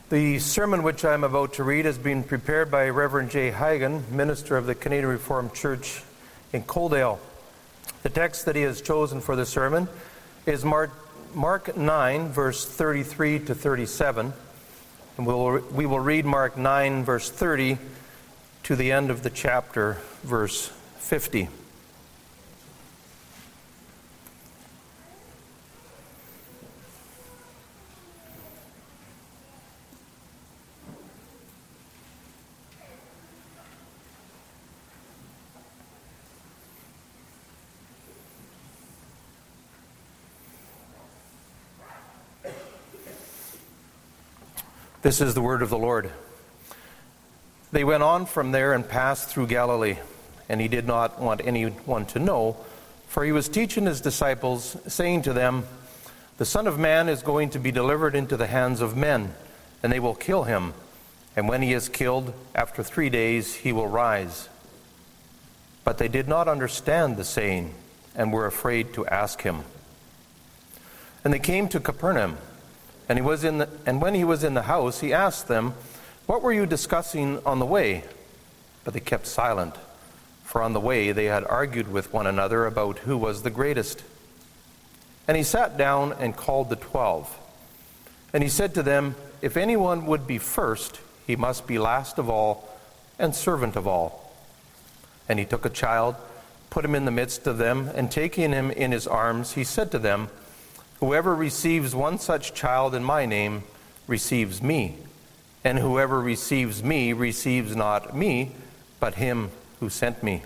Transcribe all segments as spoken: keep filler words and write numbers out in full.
The sermon which I am about to read has been prepared by Reverend Jay Hagen, minister of the Canadian Reformed Church in Coaldale. The text that he has chosen for the sermon is Mark, Mark nine, verse thirty-three to thirty-seven. And we'll, we will read Mark nine, verse thirty to the end of the chapter, verse fifty. This is the word of the Lord. They went on from there and passed through Galilee, and he did not want anyone to know, for he was teaching his disciples, saying to them, "The Son of Man is going to be delivered into the hands of men, and they will kill him. And when he is killed, after three days he will rise." But they did not understand the saying, and were afraid to ask him. And they came to Capernaum. And he was in the, and when he was in the house, he asked them, "What were you discussing on the way?" But they kept silent, for on the way they had argued with one another about who was the greatest. And he sat down and called the twelve. And he said to them, "If anyone would be first, he must be last of all and servant of all." And he took a child, put him in the midst of them, and taking him in his arms, he said to them, "Whoever receives one such child in my name receives me, and whoever receives me receives not me, but him who sent me."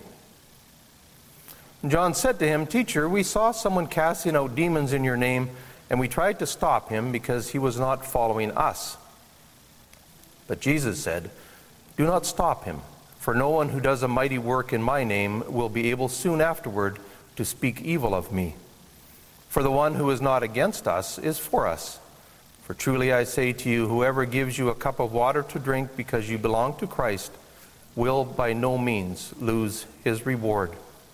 And John said to him, "Teacher, we saw someone casting out demons in your name, and we tried to stop him because he was not following us." But Jesus said, "Do not stop him, for no one who does a mighty work in my name will be able soon afterward to speak evil of me. For the one who is not against us is for us. For truly I say to you, whoever gives you a cup of water to drink because you belong to Christ will by no means lose his reward.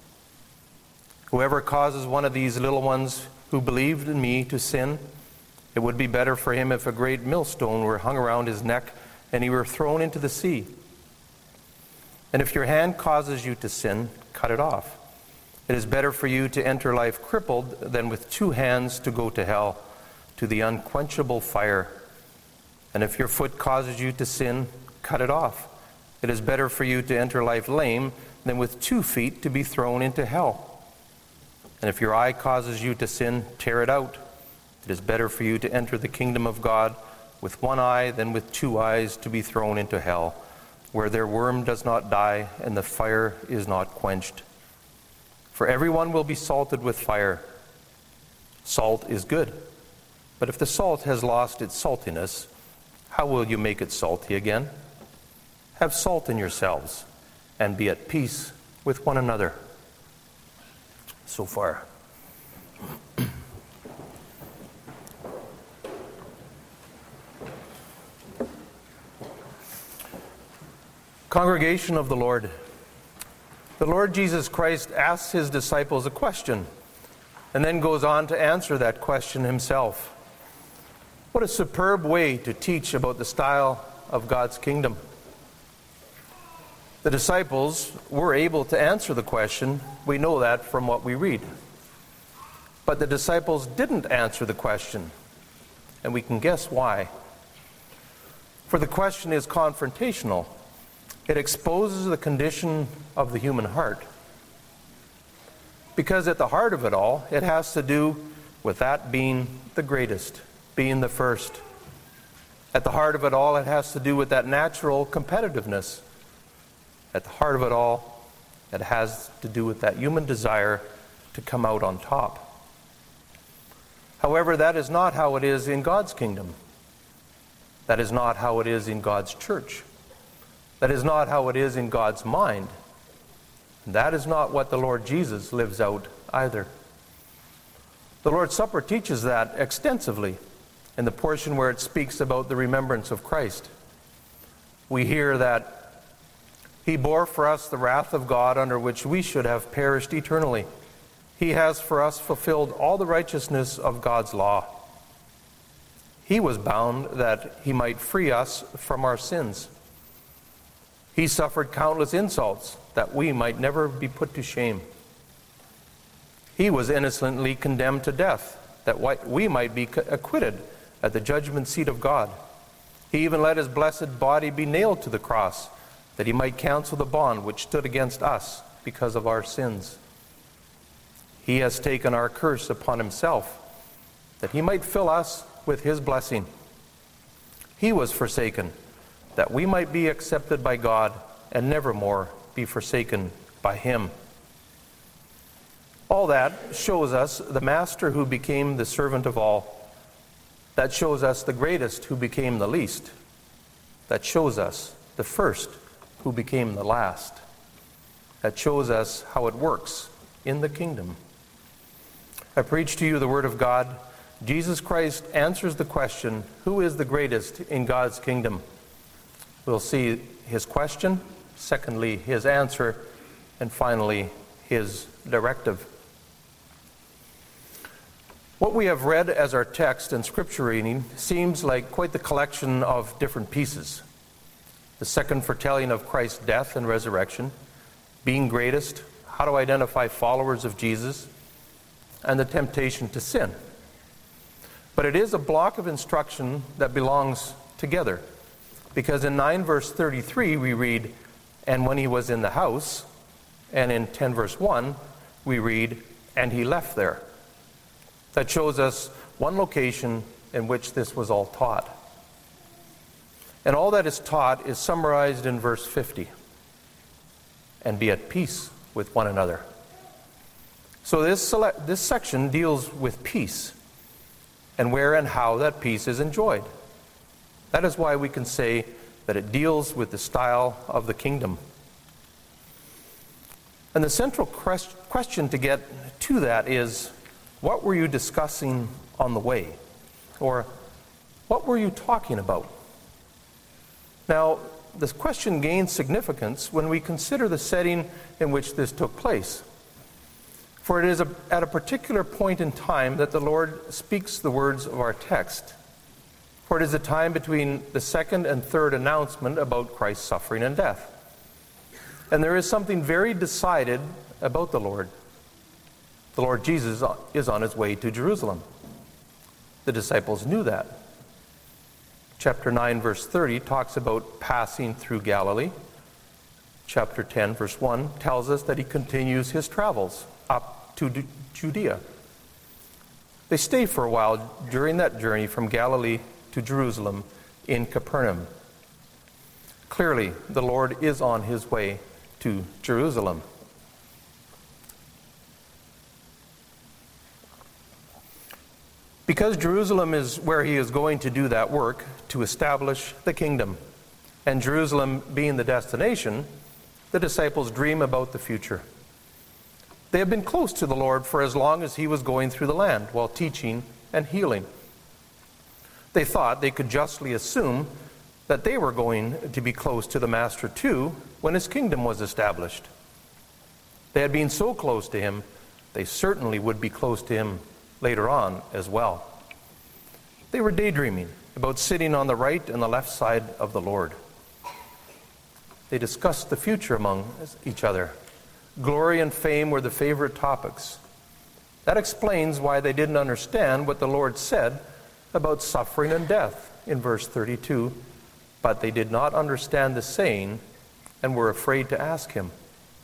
Whoever causes one of these little ones who believed in me to sin, it would be better for him if a great millstone were hung around his neck and he were thrown into the sea. And if your hand causes you to sin, cut it off. It is better for you to enter life crippled than with two hands to go to hell, to the unquenchable fire. And if your foot causes you to sin, cut it off. It is better for you to enter life lame than with two feet to be thrown into hell. And if your eye causes you to sin, tear it out. It is better for you to enter the kingdom of God with one eye than with two eyes to be thrown into hell, where their worm does not die and the fire is not quenched. For everyone will be salted with fire. Salt is good, but if the salt has lost its saltiness, how will you make it salty again? Have salt in yourselves, and be at peace with one another." So far. Congregation of the Lord, the Lord Jesus Christ asks his disciples a question and then goes on to answer that question himself. What a superb way to teach about the style of God's kingdom. The disciples were able to answer the question. We know that from what we read. But the disciples didn't answer the question, and we can guess why. For the question is confrontational. It exposes the condition of the human heart. Because at the heart of it all, it has to do with that being the greatest, being the first. At the heart of it all, it has to do with that natural competitiveness. At the heart of it all, it has to do with that human desire to come out on top. However, that is not how it is in God's kingdom. That is not how it is in God's church. That is not how it is in God's mind. That is not what the Lord Jesus lives out either. The Lord's Supper teaches that extensively in the portion where it speaks about the remembrance of Christ. We hear that He bore for us the wrath of God under which we should have perished eternally. He has for us fulfilled all the righteousness of God's law. He was bound that he might free us from our sins. He suffered countless insults that we might never be put to shame. He was innocently condemned to death that we might be acquitted at the judgment seat of God. He even let his blessed body be nailed to the cross that he might cancel the bond which stood against us because of our sins. He has taken our curse upon himself that he might fill us with his blessing. He was forsaken that we might be accepted by God and nevermore be forsaken by him. All that shows us the master who became the servant of all. That shows us the greatest who became the least. That shows us the first who became the last. That shows us how it works in the kingdom. I preach to you the word of God. Jesus Christ answers the question, who is the greatest in God's kingdom? We'll see his question, secondly, his answer, and finally, his directive. What we have read as our text and scripture reading seems like quite the collection of different pieces. The second foretelling of Christ's death and resurrection, being greatest, how to identify followers of Jesus, and the temptation to sin. But it is a block of instruction that belongs together, because in nine verse thirty-three we read, and when he was in the house, and in ten verse one we read, and he left there. That shows us one location in which this was all taught. And all that is taught is summarized in verse fifty. And be at peace with one another. So this, select, this section deals with peace and where and how that peace is enjoyed. That is why we can say that it deals with the style of the kingdom. And the central question to get to that is, what were you discussing on the way? Or what were you talking about? Now, this question gains significance when we consider the setting in which this took place. For it is a, at a particular point in time that the Lord speaks the words of our text. For it is a time between the second and third announcement about Christ's suffering and death. And there is something very decided about the Lord. The Lord Jesus is on his way to Jerusalem. The disciples knew that. Chapter nine, verse thirty talks about passing through Galilee. Chapter ten, verse one tells us that he continues his travels up to Judea. They stay for a while during that journey from Galilee to Jerusalem in Capernaum. Clearly, the Lord is on his way to Jerusalem. Because Jerusalem is where he is going to do that work, to establish the kingdom, and Jerusalem being the destination, the disciples dream about the future. They have been close to the Lord for as long as he was going through the land while teaching and healing. They thought they could justly assume that they were going to be close to the Master too when his kingdom was established. They had been so close to him, they certainly would be close to him later on as well. They were daydreaming about sitting on the right and the left side of the Lord. They discussed the future among each other. Glory and fame were the favorite topics. That explains why they didn't understand what the Lord said about suffering and death in verse thirty-two, but they did not understand the saying and were afraid to ask him.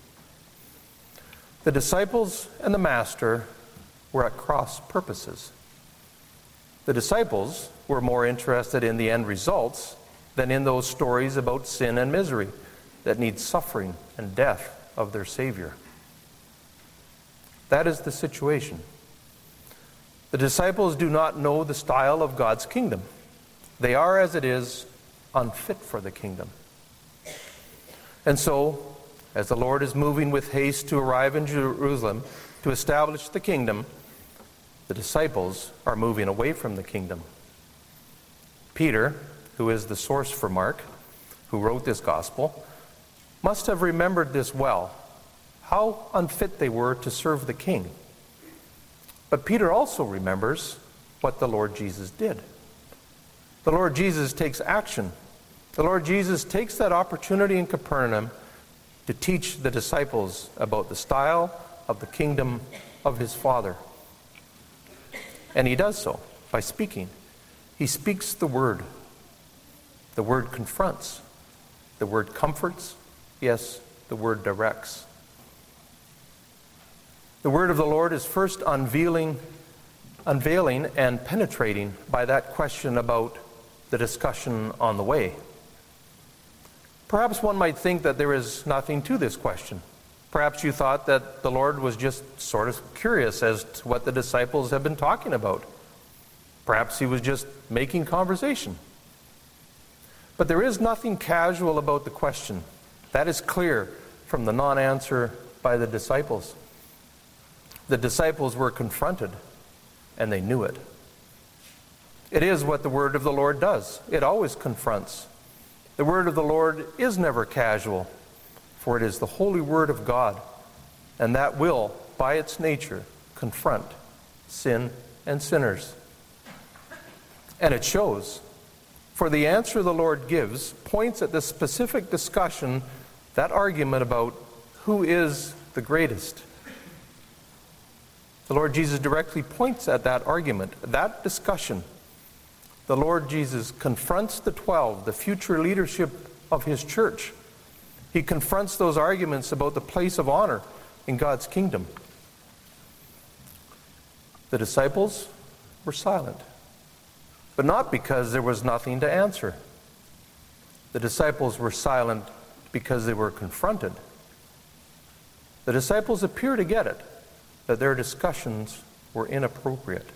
The disciples and the Master were at cross purposes. The disciples were more interested in the end results than in those stories about sin and misery that need suffering and death of their Savior. That is the situation. The disciples do not know the style of God's kingdom. They are, as it is, unfit for the kingdom. And so, as the Lord is moving with haste to arrive in Jerusalem to establish the kingdom, the disciples are moving away from the kingdom. Peter, who is the source for Mark, who wrote this gospel, must have remembered this well, how unfit they were to serve the king. But Peter also remembers what the Lord Jesus did. The Lord Jesus takes action. The Lord Jesus takes that opportunity in Capernaum to teach the disciples about the style of the kingdom of his Father. And he does so by speaking. He speaks the word. The word confronts. The word comforts. Yes, the word directs. The word of the Lord is first unveiling, unveiling and penetrating by that question about the discussion on the way. Perhaps one might think that there is nothing to this question. Perhaps you thought that the Lord was just sort of curious as to what the disciples have been talking about. Perhaps he was just making conversation. But there is nothing casual about the question. That is clear from the non-answer by the disciples. The disciples were confronted, and they knew it. It is what the word of the Lord does. It always confronts. The word of the Lord is never casual, for it is the holy word of God, and that will, by its nature, confront sin and sinners. And it shows, for the answer the Lord gives points at the specific discussion, that argument about who is the greatest. The Lord Jesus directly points at that argument, that discussion. The Lord Jesus confronts the twelve, the future leadership of his church. He confronts those arguments about the place of honor in God's kingdom. The disciples were silent, but not because there was nothing to answer. The disciples were silent because they were confronted. The disciples appear to get it, that their discussions were inappropriate.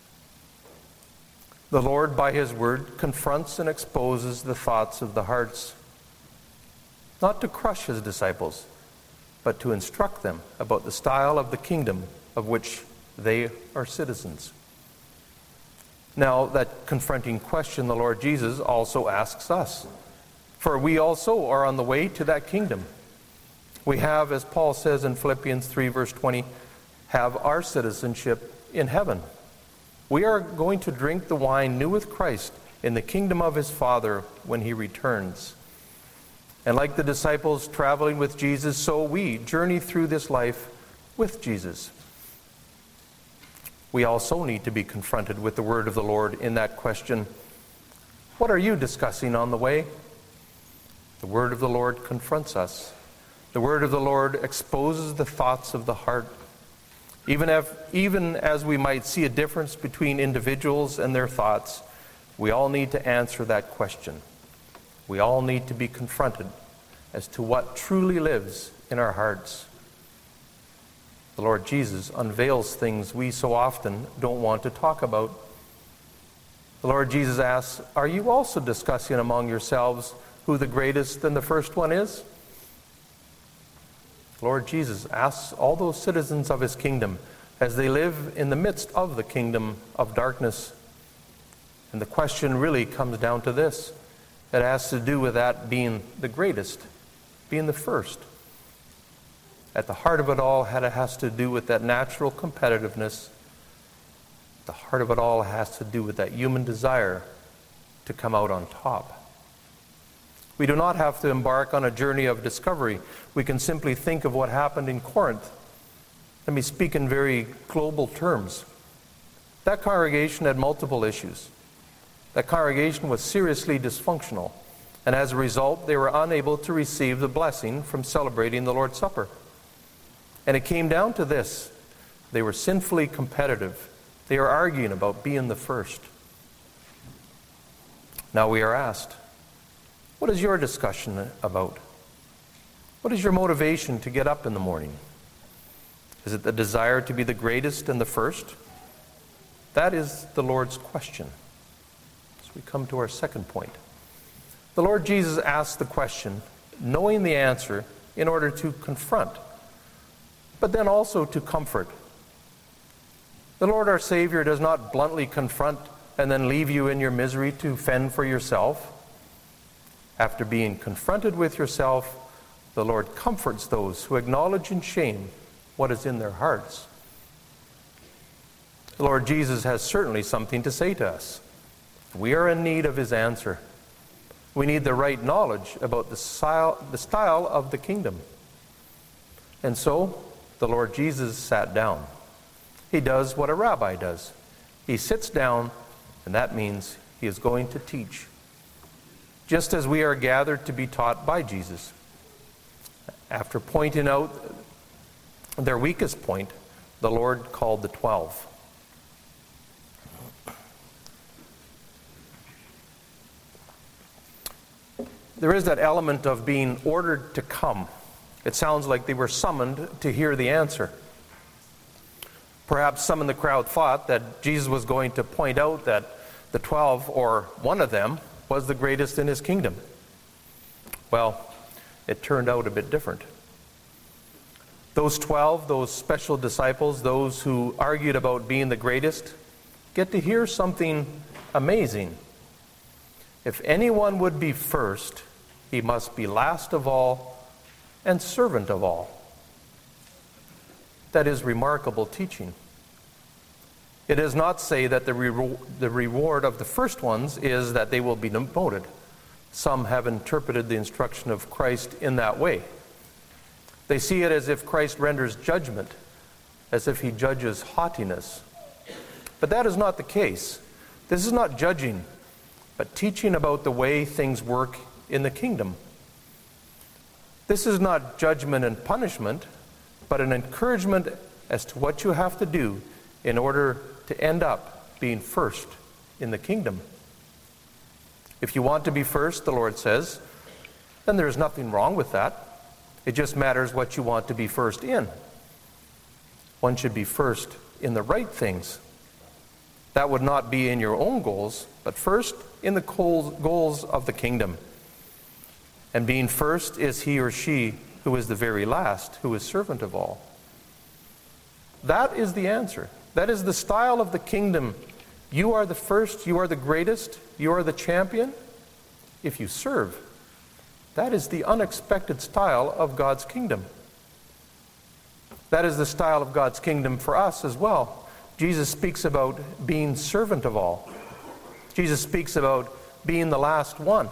The Lord, by his word, confronts and exposes the thoughts of the hearts, not to crush his disciples, but to instruct them about the style of the kingdom of which they are citizens. Now, that confronting question the Lord Jesus also asks us, for we also are on the way to that kingdom. We have, as Paul says in Philippians three, verse twenty, have our citizenship in heaven. We are going to drink the wine new with Christ in the kingdom of his Father when he returns. And like the disciples traveling with Jesus, so we journey through this life with Jesus. We also need to be confronted with the word of the Lord in that question. What are you discussing on the way? The word of the Lord confronts us. The word of the Lord exposes the thoughts of the heart. Even if, even as we might see a difference between individuals and their thoughts, we all need to answer that question. We all need to be confronted as to what truly lives in our hearts. The Lord Jesus unveils things we so often don't want to talk about. The Lord Jesus asks, are you also discussing among yourselves who the greatest and the first one is? Lord Jesus asks all those citizens of his kingdom as they live in the midst of the kingdom of darkness. And the question really comes down to this. It has to do with that being the greatest, being the first. At the heart of it all, it has to do with that natural competitiveness. The heart of it all has to do with that human desire to come out on top. We do not have to embark on a journey of discovery. We can simply think of what happened in Corinth. Let me speak in very global terms. That congregation had multiple issues. That congregation was seriously dysfunctional, and as a result, they were unable to receive the blessing from celebrating the Lord's Supper. And it came down to this. They were sinfully competitive. They were arguing about being the first. Now we are asked, what is your discussion about? What is your motivation to get up in the morning? Is it the desire to be the greatest and the first? That is the Lord's question. So we come to our second point. The Lord Jesus asks the question, knowing the answer, in order to confront, but then also to comfort. The Lord our Savior does not bluntly confront and then leave you in your misery to fend for yourself. After being confronted with yourself, the Lord comforts those who acknowledge in shame what is in their hearts. The Lord Jesus has certainly something to say to us. We are in need of his answer. We need the right knowledge about the style, the style of the kingdom. And so, the Lord Jesus sat down. He does what a rabbi does. He sits down, and that means he is going to teach. Just as we are gathered to be taught by Jesus. After pointing out their weakest point, the Lord called the twelve. There is that element of being ordered to come. It sounds like they were summoned to hear the answer. Perhaps some in the crowd thought that Jesus was going to point out that the twelve, or one of them, was the greatest in his kingdom. Well, it turned out a bit different. Those twelve, those special disciples, those who argued about being the greatest, get to hear something amazing. If anyone would be first, he must be last of all and servant of all. That is remarkable teaching. It does not say that the, re- the reward of the first ones is that they will be demoted. Some have interpreted the instruction of Christ in that way. They see it as if Christ renders judgment, as if he judges haughtiness. But that is not the case. This is not judging, but teaching about the way things work in the kingdom. This is not judgment and punishment, but an encouragement as to what you have to do in order to end up being first in the kingdom. If you want to be first, the Lord says, then there's nothing wrong with that. It just matters what you want to be first in. One should be first in the right things. That would not be in your own goals, but first in the goals of the kingdom. And being first is he or she who is the very last, who is servant of all. That is the answer. That is the style of the kingdom. You are the first, you are the greatest, you are the champion if you serve. That is the unexpected style of God's kingdom. That is the style of God's kingdom for us as well. Jesus speaks about being servant of all. Jesus speaks about being the last one.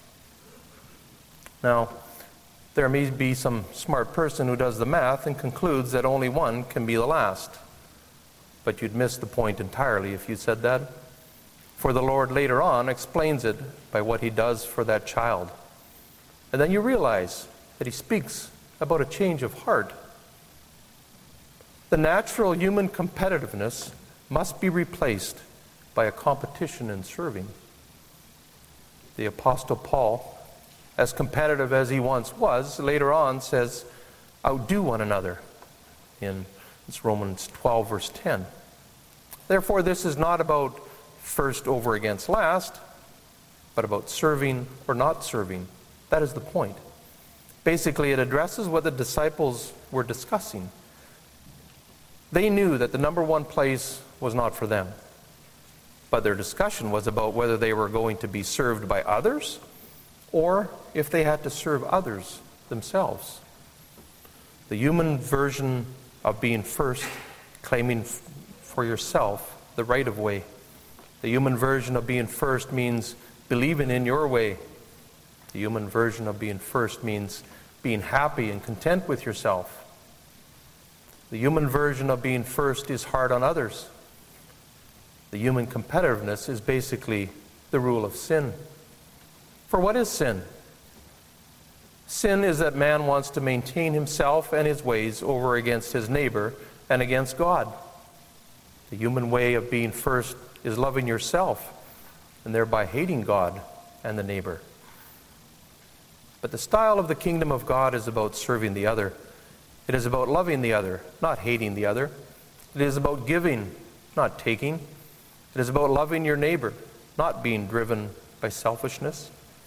Now, there may be some smart person who does the math and concludes that only one can be the last. But you'd miss the point entirely if you said that. For the Lord later on explains it by what he does for that child. And then you realize that he speaks about a change of heart. The natural human competitiveness must be replaced by a competition in serving. The Apostle Paul, as competitive as he once was, later on says, outdo one another. In it's Romans twelve, verse ten. Therefore, this is not about first over against last, but about serving or not serving. That is the point. Basically, it addresses what the disciples were discussing. They knew that the number one place was not for them. But their discussion was about whether they were going to be served by others or if they had to serve others themselves. The human version of being first, claiming f- for yourself the right of way. The human version of being first means believing in your way. The human version of being first means being happy and content with yourself. The human version of being first is hard on others. The human competitiveness is basically the rule of sin. For what is sin? Sin is that man wants to maintain himself and his ways over against his neighbor and against God. The human way of being first is loving yourself and thereby hating God and the neighbor. But the style of the kingdom of God is about serving the other. It is about loving the other, not hating the other. It is about giving, not taking. It is about loving your neighbor, not being driven by selfishness.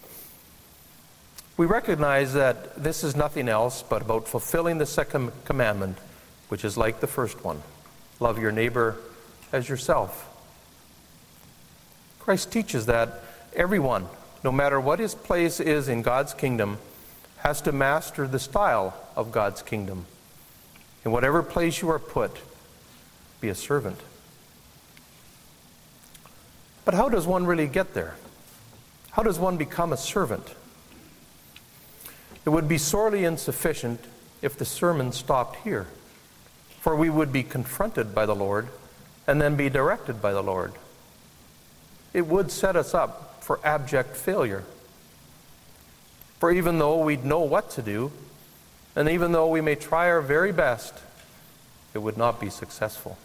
We recognize that this is nothing else but about fulfilling the second commandment, which is like the first one. Love your neighbor as yourself. Christ teaches that everyone, no matter what his place is in God's kingdom, has to master the style of God's kingdom. In whatever place you are put, be a servant. But how does one really get there? How does one become a servant? It would be sorely insufficient if the sermon stopped here, for we would be confronted by the Lord and then be directed by the Lord. It would set us up for abject failure. For even though we'd know what to do, and even though we may try our very best, it would not be successful.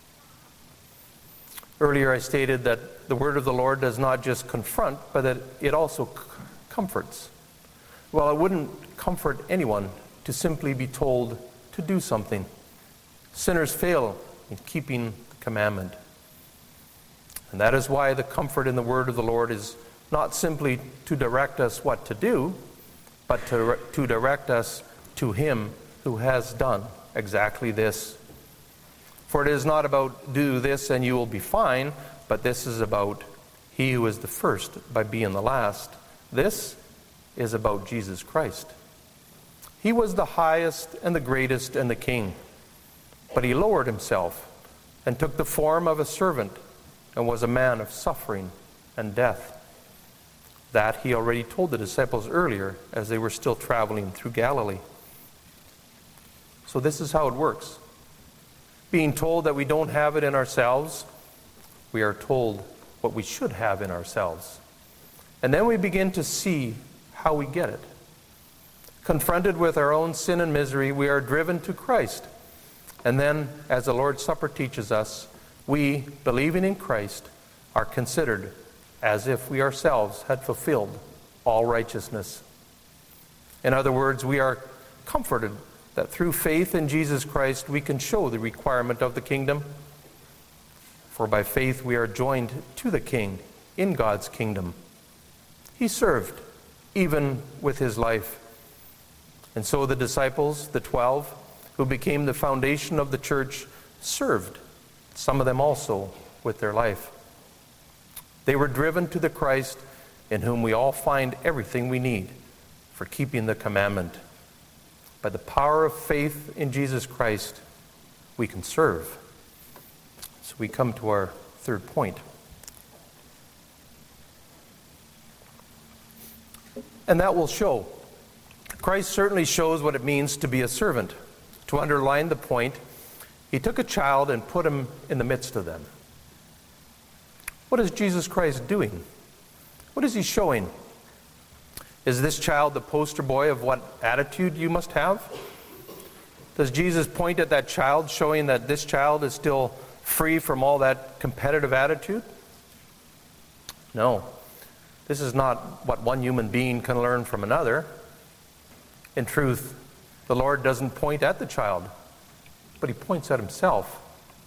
Earlier I stated that the word of the Lord does not just confront, but that it also c- comforts. Well, it wouldn't comfort anyone to simply be told to do something. Sinners fail in keeping the commandment. And that is why the comfort in the word of the Lord is not simply to direct us what to do, but to, to direct us to Him who has done exactly this. For it is not about do this and you will be fine, but this is about He who is the first by being the last. This is about Jesus Christ. He was the highest and the greatest and the King, but He lowered Himself and took the form of a servant and was a man of suffering and death. That He already told the disciples earlier as they were still traveling through Galilee. So this is how it works. Being told that we don't have it in ourselves, we are told what we should have in ourselves. And then we begin to see how we get it. Confronted with our own sin and misery, we are driven to Christ. And then, as the Lord's Supper teaches us, we, believing in Christ, are considered as if we ourselves had fulfilled all righteousness. In other words, we are comforted that through faith in Jesus Christ we can show the requirement of the kingdom. For by faith we are joined to the King in God's kingdom. He served, even with His life. And so the disciples, the twelve, who became the foundation of the church, served, some of them also with their life. They were driven to the Christ in whom we all find everything we need for keeping the commandment. By the power of faith in Jesus Christ, we can serve. So we come to our third point. And that will show. Christ certainly shows what it means to be a servant. To underline the point, He took a child and put him in the midst of them. What is Jesus Christ doing? What is He showing? Is this child the poster boy of what attitude you must have? Does Jesus point at that child, showing that this child is still free from all that competitive attitude? No. This is not what one human being can learn from another. In truth, the Lord doesn't point at the child, but He points at Himself.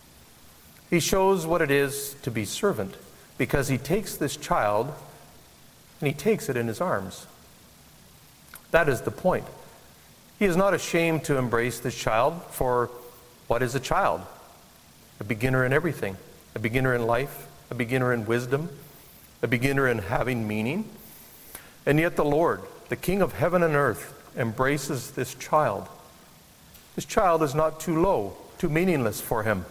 He shows what it is to be servant, because He takes this child and He takes it in His arms. That is the point. He is not ashamed to embrace this child, for what is a child? A beginner in everything. A beginner in life, a beginner in wisdom, a beginner in having meaning. And yet the Lord, the King of heaven and earth, embraces this child. This child is not too low, too meaningless for Him.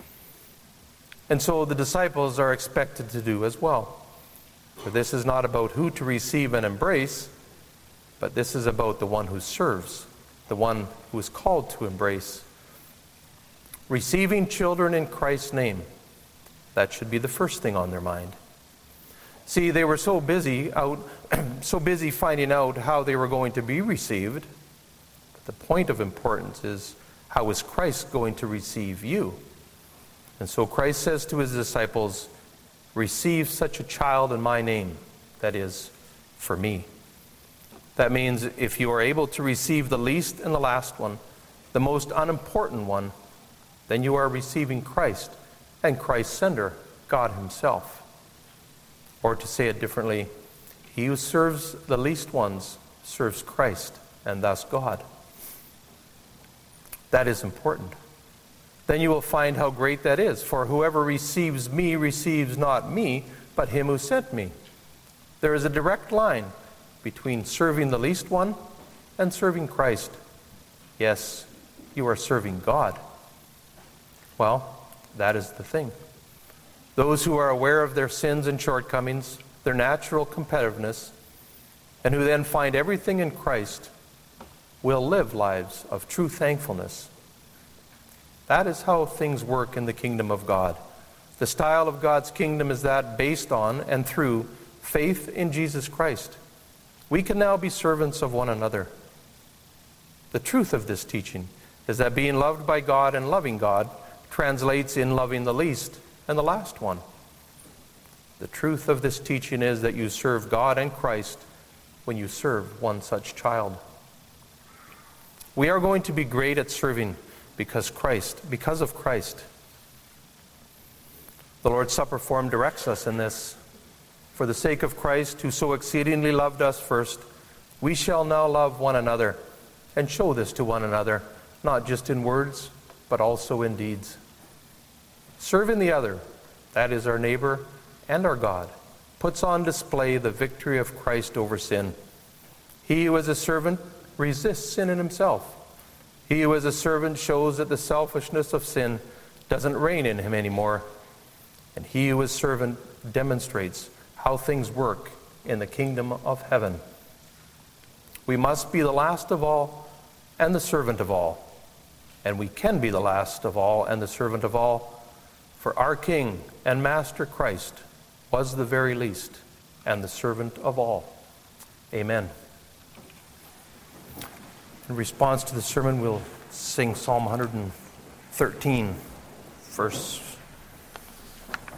And so the disciples are expected to do as well. For this is not about who to receive and embrace, but this is about the one who serves, the one who is called to embrace. Receiving children in Christ's name, that should be the first thing on their mind. See, they were so busy out, so busy finding out how they were going to be received. But the point of importance is, how is Christ going to receive you? And so Christ says to His disciples, receive such a child in my name, that is, for me. That means if you are able to receive the least and the last one, the most unimportant one, then you are receiving Christ and Christ's sender, God Himself. Or to say it differently, he who serves the least ones serves Christ and thus God. That is important. Then you will find how great that is. For whoever receives me receives not me, but Him who sent me. There is a direct line between serving the least one and serving Christ. Yes, you are serving God. Well, that is the thing. those who are aware of their sins and shortcomings, their natural competitiveness, and who then find everything in Christ, will live lives of true thankfulness. That is how things work in the kingdom of God. The style of God's kingdom is that based on and through faith in Jesus Christ. We can now be servants of one another. The truth of this teaching is that being loved by God and loving God translates in loving the least and the last one. The truth of this teaching is that you serve God and Christ when you serve one such child. We are going to be great at serving because Christ, because of Christ. The Lord's Supper form directs us in this. For the sake of Christ, who so exceedingly loved us first, we shall now love one another and show this to one another, not just in words, but also in deeds. Serving the other, that is our neighbor and our God, puts on display the victory of Christ over sin. He who is a servant resists sin in himself. He who is a servant shows that the selfishness of sin doesn't reign in him anymore. And he who is servant demonstrates how things work in the kingdom of heaven. We must be the last of all and the servant of all. And we can be the last of all and the servant of all, for our King and Master Christ was the very least and the servant of all. Amen. In response to the sermon, we'll sing Psalm one hundred thirteen, verse